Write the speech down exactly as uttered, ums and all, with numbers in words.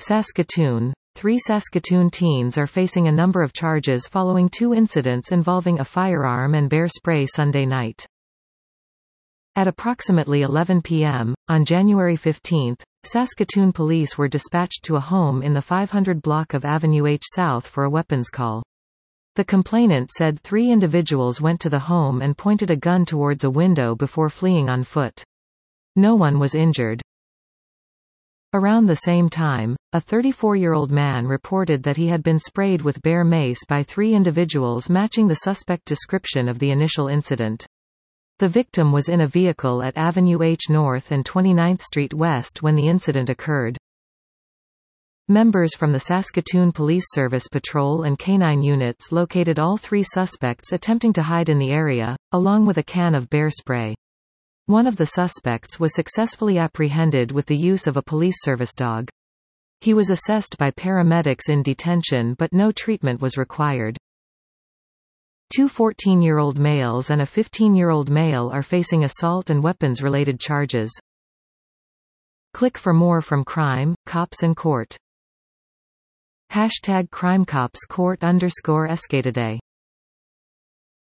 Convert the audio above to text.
Saskatoon. Three Saskatoon teens are facing a number of charges following two incidents involving a firearm and bear spray Sunday night. At approximately eleven p m, on January fifteenth, Saskatoon police were dispatched to a home in the five hundred block of Avenue H South for a weapons call. The complainant said three individuals went to the home and pointed a gun towards a window before fleeing on foot. No one was injured. Around the same time, a thirty-four-year-old man reported that he had been sprayed with bear mace by three individuals matching the suspect description of the initial incident. The victim was in a vehicle at Avenue H North and twenty-ninth Street West when the incident occurred. Members from the Saskatoon Police Service patrol and canine units located all three suspects attempting to hide in the area, along with a can of bear spray. One of the suspects was successfully apprehended with the use of a police service dog. He was assessed by paramedics in detention but no treatment was required. Two fourteen-year-old males and a fifteen-year-old male are facing assault and weapons-related charges. Click for more from Crime, Cops and Court. Hashtag CrimeCopsCourt underscore Escataday